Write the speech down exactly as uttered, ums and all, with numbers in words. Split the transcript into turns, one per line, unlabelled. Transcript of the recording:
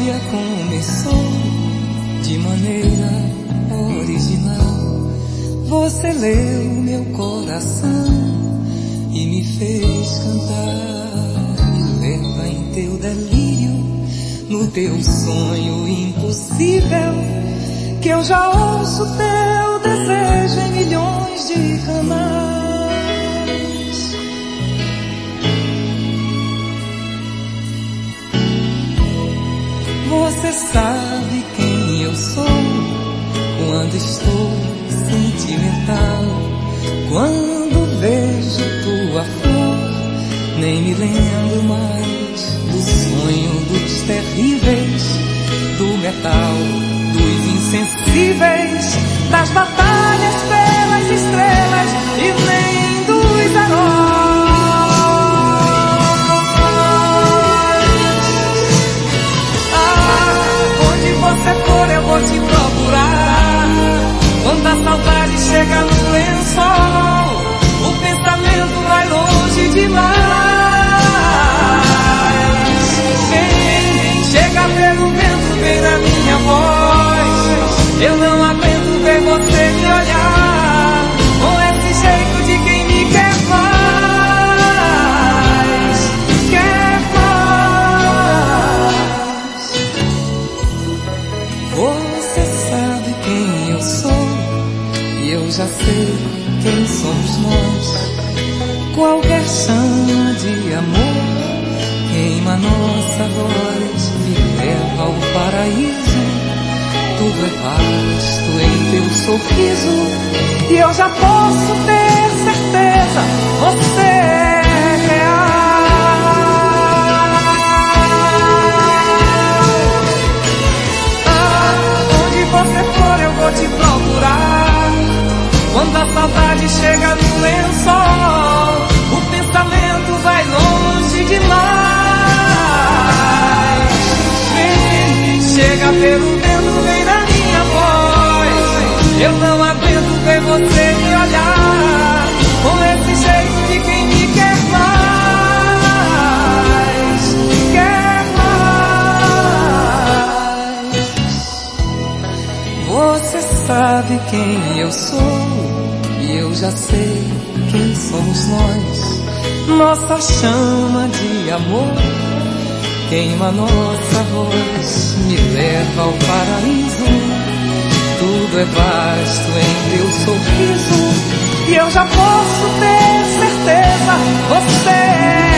história começou de maneira original. Você leu meu coração e me fez cantar. Me leva em teu delírio, no teu sonho impossível, que eu já ouço teu desejo em milhões de canais. Você sabe quem eu sou quando estou sentimental. Quando vejo tua flor, nem me lembro mais do sonho dos terríveis, do metal, dos insensíveis, das batalhas pelas estrelas e nem dos heróis. Se for eu vou te procurar. Quando a saudade chega no lençol, o pensamento vai longe demais. Vem, chega pelo vento, vem na minha voz. Eu não aguento ver você me olhar com esse jeito de quem me quer mais, quer mais. Você sabe quem eu sou e eu já sei quem somos nós. Qualquer chama de amor queima nossa voz, me leva ao paraíso. Tudo é vasto em teu sorriso e eu já posso ter certeza, você é real. Onde você for eu vou te procurar. Quando a saudade chega no lençol, o pensamento vai longe demais. Vem, chega pelo vento, vem na minha voz. Eu não aguento ver você me olhar com esse jeito de quem me quer mais, quer mais. Você sabe quem eu sou e eu já sei quem somos nós. Nossa chama de amor queima nossa voz, me leva ao paraíso. Tudo é vasto em teu sorriso e eu já posso ter certeza, você é